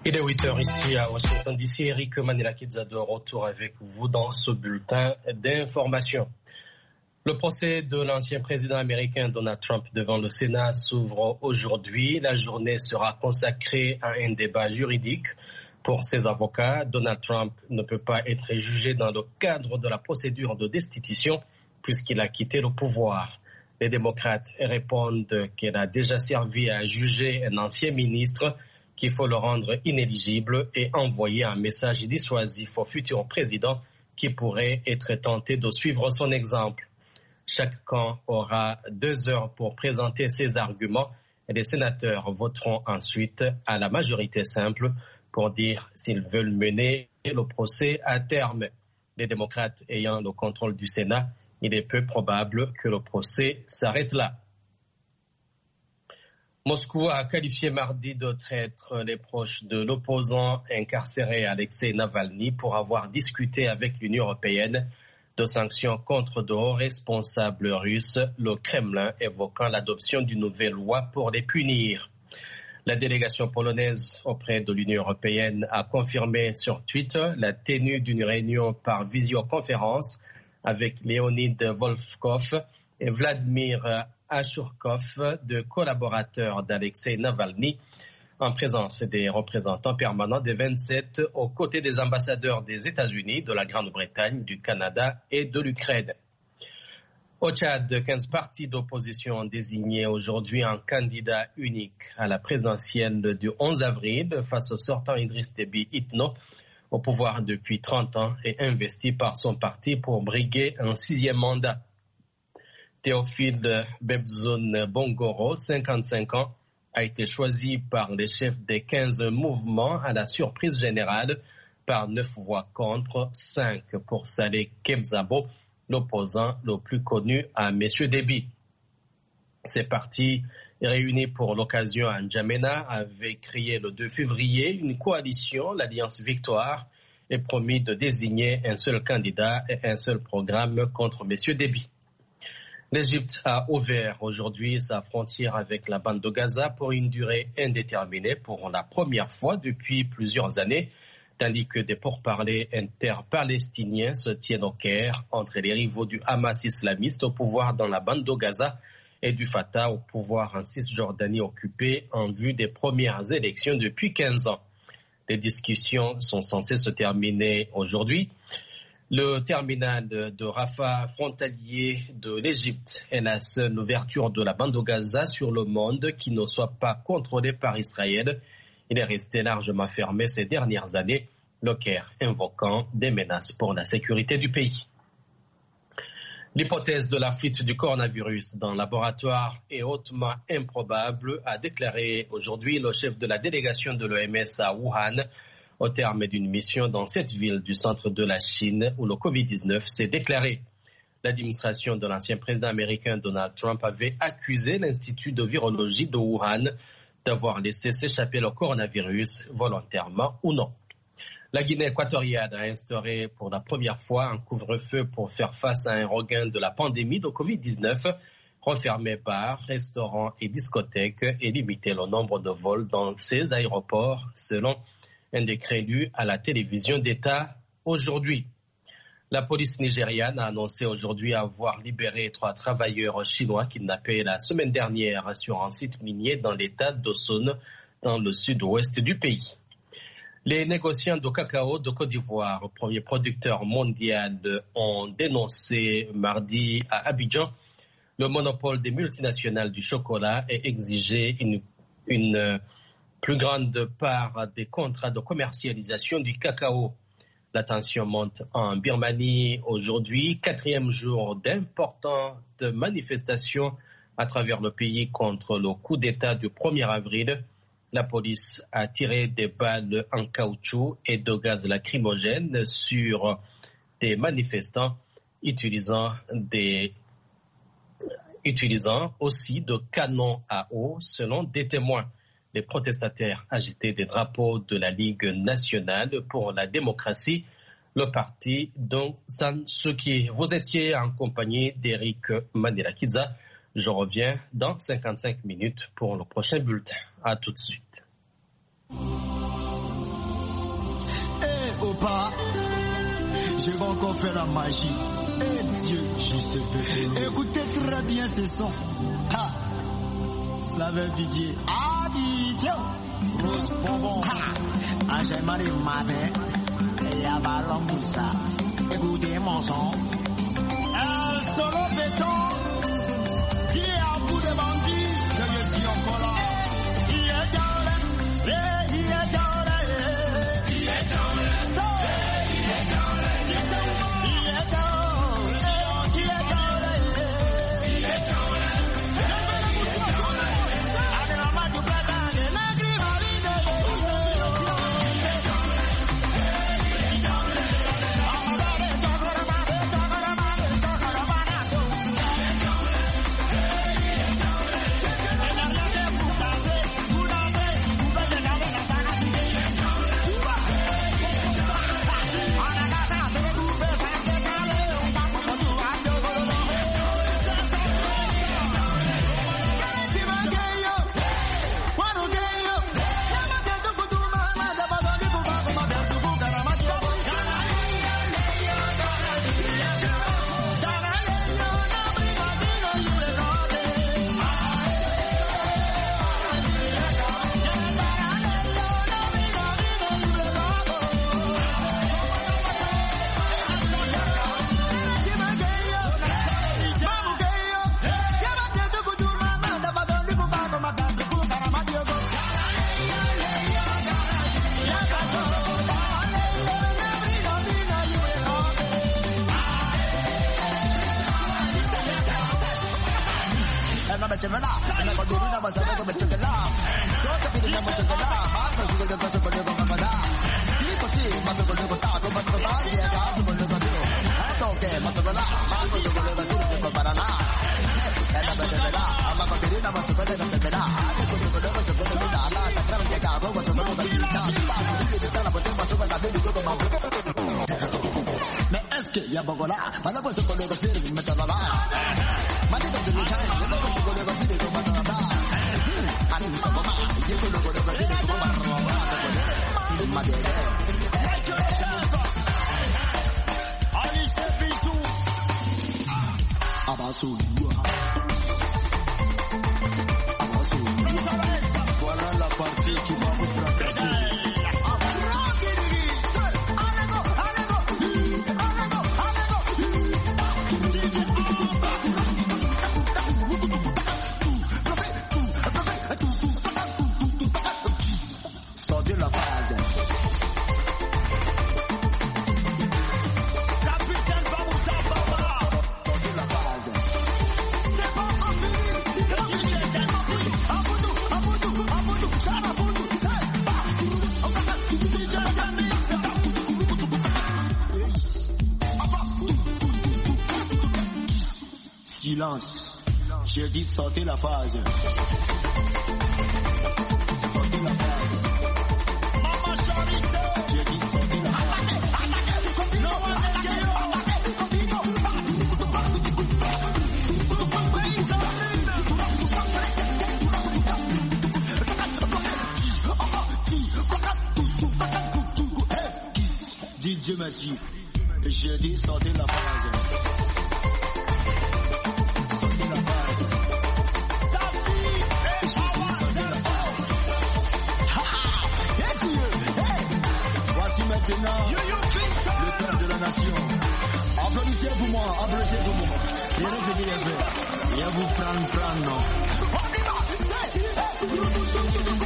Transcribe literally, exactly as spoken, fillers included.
Il est huit heures ici à Washington D C. Eric Manilakidza de retour avec vous dans ce bulletin d'information. Le procès de l'ancien président américain Donald Trump devant le Sénat s'ouvre aujourd'hui. La journée sera consacrée à un débat juridique. Pour ses avocats, Donald Trump ne peut pas être jugé dans le cadre de la procédure de destitution puisqu'il a quitté le pouvoir. Les démocrates répondent qu'il a déjà servi à juger un ancien ministre, qu'il faut le rendre inéligible et envoyer un message dissuasif au futur président qui pourrait être tenté de suivre son exemple. Chaque camp aura deux heures pour présenter ses arguments et les sénateurs voteront ensuite à la majorité simple pour dire s'ils veulent mener le procès à terme. Les démocrates ayant le contrôle du Sénat, il est peu probable que le procès s'arrête là. Moscou a qualifié mardi de traître les proches de l'opposant incarcéré Alexei Navalny pour avoir discuté avec l'Union européenne de sanctions contre de hauts responsables russes, le Kremlin évoquant l'adoption d'une nouvelle loi pour les punir. La délégation polonaise auprès de l'Union européenne a confirmé sur Twitter la tenue d'une réunion par visioconférence avec Leonid Volkov et Vladimir Ashurkov, deux collaborateurs d'Alexei Navalny, en présence des représentants permanents des vingt-sept aux côtés des ambassadeurs des États-Unis, de la Grande-Bretagne, du Canada et de l'Ukraine. Au Tchad, quinze partis d'opposition ont désigné aujourd'hui un candidat unique à la présidentielle du onze avril face au sortant Idriss Déby Itno, au pouvoir depuis trente ans et investi par son parti pour briguer un sixième mandat. Théophile Bebzoun Bongoro, cinquante-cinq ans, a été choisi par les chefs des quinze mouvements à la surprise générale par neuf voix contre, cinq pour Saleh Kebzabo, l'opposant le plus connu à M. Déby. Ces partis réunis pour l'occasion à N'Djamena avaient créé le deux février une coalition, l'Alliance Victoire, et promis de désigner un seul candidat et un seul programme contre M. Déby. L'Égypte a ouvert aujourd'hui sa frontière avec la bande de Gaza pour une durée indéterminée pour la première fois depuis plusieurs années, tandis que des pourparlers interpalestiniens se tiennent au Caire entre les rivaux du Hamas islamiste au pouvoir dans la bande de Gaza et du Fatah au pouvoir en Cisjordanie occupée en vue des premières élections depuis quinze ans. Les discussions sont censées se terminer aujourd'hui. Le terminal de Rafah, frontalier de l'Égypte, est la seule ouverture de la bande de Gaza sur le monde qui ne soit pas contrôlée par Israël. Il est resté largement fermé ces dernières années, le Caire invoquant des menaces pour la sécurité du pays. L'hypothèse de la fuite du coronavirus dans le laboratoire est hautement improbable, a déclaré aujourd'hui le chef de la délégation de l'O M S à Wuhan, au terme d'une mission dans cette ville du centre de la Chine où le covid dix-neuf s'est déclaré. L'administration de l'ancien président américain Donald Trump avait accusé l'Institut de virologie de Wuhan d'avoir laissé s'échapper le coronavirus volontairement ou non. La Guinée équatoriale a instauré pour la première fois un couvre-feu pour faire face à un regain de la pandémie de covid dix-neuf, refermer bars, restaurants et discothèques et limiter le nombre de vols dans ces aéroports selon un décret lu à la télévision d'État aujourd'hui. La police nigériane a annoncé aujourd'hui avoir libéré trois travailleurs chinois kidnappés la semaine dernière sur un site minier dans l'État d'Osun, dans le sud-ouest du pays. Les négociants de cacao de Côte d'Ivoire, premier producteur mondial, ont dénoncé mardi à Abidjan le monopole des multinationales du chocolat et exigé une, une plus grande part des contrats de commercialisation du cacao. La tension monte en Birmanie aujourd'hui, quatrième jour d'importantes manifestations à travers le pays contre le coup d'État du premier avril. La police a tiré des balles en caoutchouc et de gaz lacrymogène sur des manifestants utilisant, des, utilisant aussi de canons à eau selon des témoins. Les protestataires agitaient des drapeaux de la Ligue nationale pour la démocratie, le parti d'Aung San Suu Kyi. Vous étiez en compagnie d'Eric Manilakidza. Je reviens dans cinquante-cinq minutes pour le prochain bulletin. À tout de suite. pas. Je vais encore faire la magie. Et Dieu, juste écoutez très bien ce son. Ha! Slavé Vidier. Ah, Vidier! Rose Bonbon. Ha! Angèle Marie Matin. Et y'a Ballon Moussa. Écoutez mon son. El Solo Béton. Qui est à bout de bandits? Je le dis encore là. Il est dans il est dans il est dans Mais est-ce qu'il y a beaucoup là? Maintenant, vous savez que le film est dans la Maintenant, vous savez que le film est dans la Allez, vous savez pas. Il faut le voir dans le film. Alice Pitou. Abassou. Abassou. Voilà la partie qui va vous fracasser. Silence. J'ai dit sortez la phase. Sortez la phase. Maman Charité. J'ai dit sortez la phase. D J Messi. J'ai dit sortez la phase. Le père de la nation. Applaudissez pour moi, applaudissez pour moi. Et restez bien fait. Et vous prendre, prendre, non.